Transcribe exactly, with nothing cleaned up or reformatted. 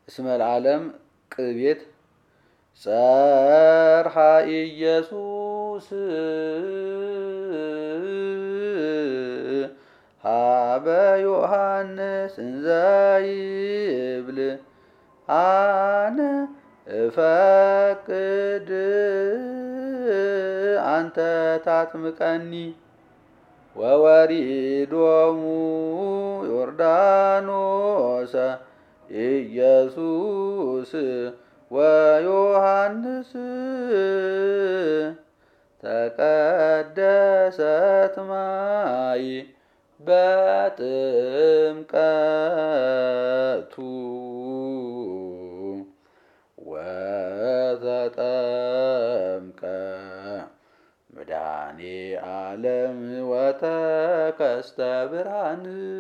እስመ ለዓለም ቅቤት ጸርሐ ኢየሱስ ሀበ ዮሐንስ እንዘ ይብል አነ እፈቅድ አንተ ታጥምቀኒ ወወሪዶሙ ዮርዳኖሰ ኢየሱስ ወዮሐንስ ተቀደሰት ማይ በጥምቀቱ ወተጠምቀ መድኃኔ ዓለም ወተከስተ ብርሃን